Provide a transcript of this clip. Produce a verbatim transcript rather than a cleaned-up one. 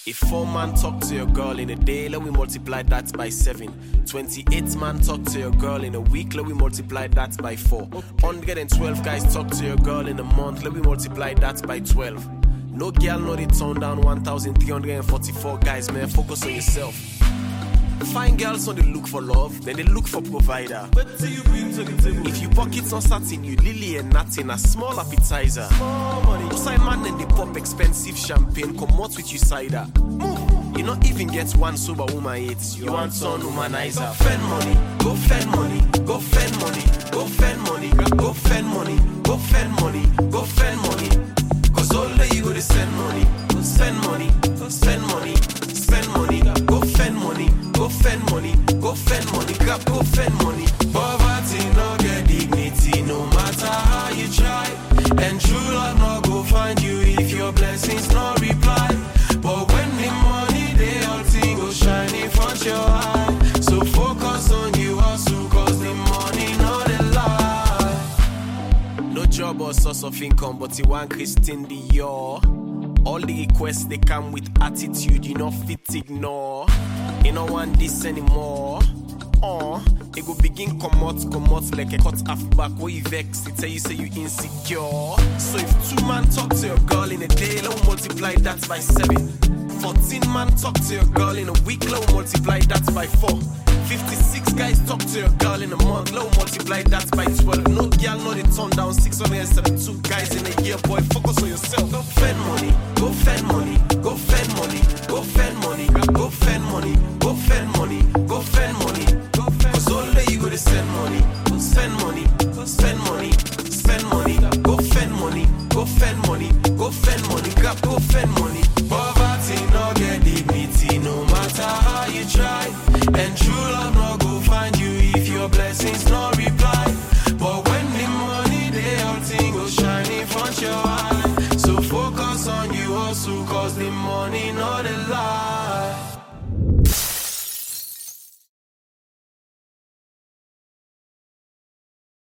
If four man talk to your girl in a day, let we multiply that by seven. twenty-eight man talk to your girl in a week, let we multiply that by four. one hundred twelve guys talk to your girl in a month, let we multiply that by twelve. No girl know they turn down one thousand three hundred forty-four guys, man, focus on yourself. Fine girls don't they look for love, then they look for provider. What do you bring to the table? If you pockets on satin, you lily and nothing, a small appetizer. Small money. No sign man, then they pop expensive champagne, come out with you cider. Move. You not even get one sober woman hates. You, you want some womanizer. Go fend money, go fend money, go fend money, go fend money, go fend money, go fend money, go fend money. Cause all day you go to send money, go spend money, go spend money, spend money, go fend money. Go fend money, go fend money, grab, go fend money. Poverty no get dignity, no matter how you try. And true love no go find you if your blessings no reply. But when the money they all thing go shine in front your eye. So focus on you also, cause the money no they lie. No job or source of income, but you want Christine Dior. All the requests they come with attitude, you not fit ignore. You don't want this anymore. Oh, it go begin come out, come out like a cut half back. Where you vex, they tell you say you insecure. So if two man talk to your girl in a day, let me multiply that by seven. Fourteen man talk to your girl in a week, let me multiply that by four. Fifty-six guys talk to your girl in a month, let me multiply that by twelve. No girl know they turn down six hundred seventy-two guys in a year, boy. Focus on yourself. Go fend money, go fend money, go fend money, go fend money, go fend money, go fend money, go fend money. Cause all day you go to send money, go spend money, go spend money, spend money, go fend money, go fend money, go fend money, grab, go fend money. Poverty no get dignity, no matter how you try. And true love no go find you if your blessings no reply. But when the money they all thing go shine in front your eye. So focus on you also, cause the money no the lie.